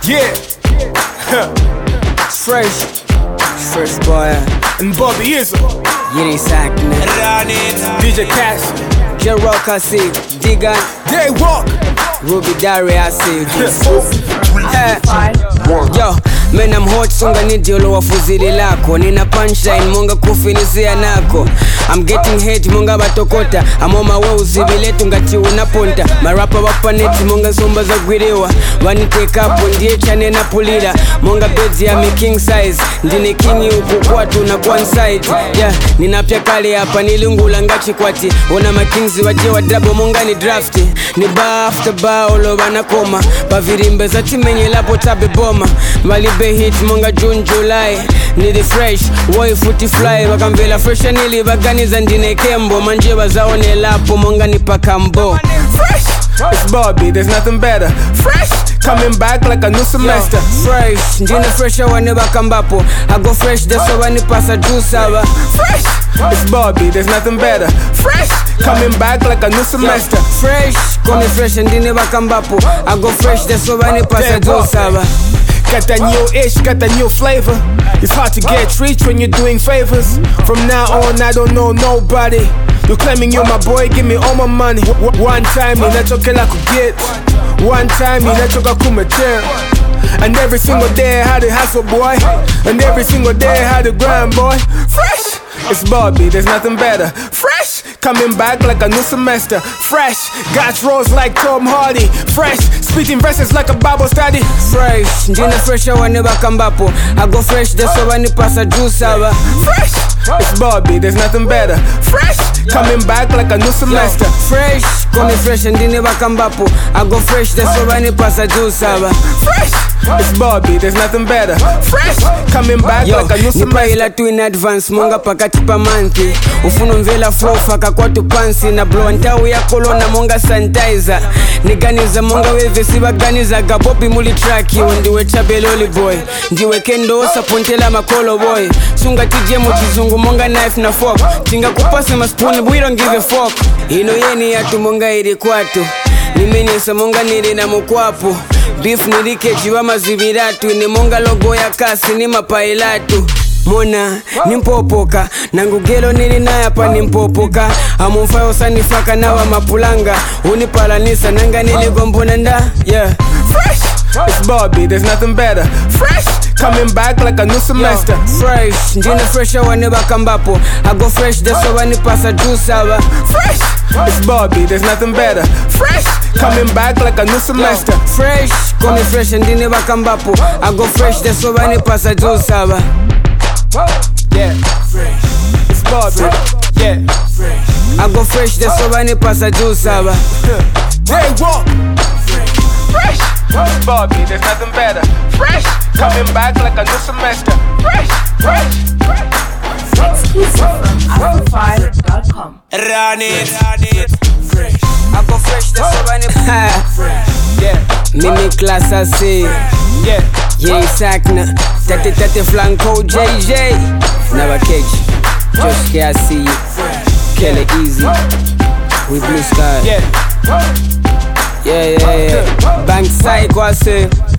Yeah. Fresh boy. And Bobby Izzo. Yeni sakne. DJ Cash. J-Rock I see. Digan. Day Walk. Ruby Dari I see. Yo, man I'm hot songa nidiolo wafuzili lako. Nina punchline monga kufinisia nako. I'm getting hate monga batokota. I'm on my way uzibile tungati unaponta. Marapa wapaneti monga somba za gwirewa. Wani take up ndiye chane na pulira. Monga beds ya mi king size. Ndine kingi ukukwatu na one side. Yeah, ninapya kale hapa nilungula ngachi kwati. Ona makingzi waje wa double monga ni drafti. Ni bar after bar olo wanakoma. Bavirimbe za timenye lapo tabe boma. Malibe hit monga June July. Nili fresh, boy footy fly. Wakamvela fresh nili baganiza ndine kembo. Manje wazaone lapo monga ni pakambo. Fresh. It's Bobby, there's nothing better. Fresh, coming back like a new semester. Fresh, ndine fresh wane bakambapo. I go fresh, that's why wani pasa juice aba. Fresh, it's Bobby, there's nothing better. Fresh, coming back like a new semester. Fresh, kone fresh ndine bakambapo. I go fresh, that's why wani pasa juice aba. Got that new ish, got that new flavor. It's hard to get rich when you're doing favors. From now on, I don't know nobody. You claiming you're my boy, give me all my money. One time, ninachokela kuget. One time, ninachoka kumeter. And every single day, I had to hustle, boy. And every single day, I had to grind, boy. Fresh, it's Bobby, there's nothing better. Fresh, coming back like a new semester. Fresh, got rolls like Tom Hardy. Fresh, spitting verses like a Bible study. Fresh, ndine fresh wane bakambapo. I go fresh, that's why wani pasa juice aba. Fresh, it's Bobby, there's nothing better. Fresh, coming back like a new semester. Fresh, kone fresh ndine bakambapo. I go fresh, that's why wani pasa juice aba. Fresh, it's Bobby, there's nothing better. Fresh, coming back like a new semester. Nipa ila tu in advance, monga pakati pa manthi. Ufuno mvela flow faka kwa tu pansi. Na blow antawu ya kolona monga sanitizer. Niganiza monga weve siba ganiza. Gabopi muli traki, ndiwe chabeloli boy. Ndiwe kendo osa pontela makolo boy. Sunga tije mochizungu monga knife na fork. Tinga kupase ma spoon, we don't give a fuck. Ino yeni yatu monga iri kwatu. Nimenyesa monga niri na mukwapu. Beef nilikeji wa mazibiratu. Ni monga logo ya kasi ni mapailatu. Mona nimpopoka nangugelo nili naye hapa nimpopoka. Amunfayo sanifaka na wa mapulanga. Unipalanisa nanga niligombona nda. Yeah. Fresh, it's Bobby, there's nothing better. Fresh, coming back like a new semester. Fresh, ndine fresh wane bakambapo. I go fresh, that's why wani pasa juice aba. Fresh, it's Bobby, there's nothing better. Fresh, coming back like a new semester. Fresh, kone fresh ndine bakambapo. I go fresh, that's why wani pasa juice aba. Yeah, fresh, it's Bobby. Yeah, fresh, I go fresh, that's why wani pasa juice aba. Day Walk. Fresh, it's Bobby, there's nothing better. Fresh, coming back like a new semester. Fresh, fresh, fresh. Exclusive from Amplify.com. Run it, fresh. I go fresh, that's why wani Fresh, yeah, Mimi class I see. yeah. Yeni sakna. Tate flanco JJ. Never catch. Just I see you. Kill it easy. We blue sky. Yeah. Yeah. Bank side, I say.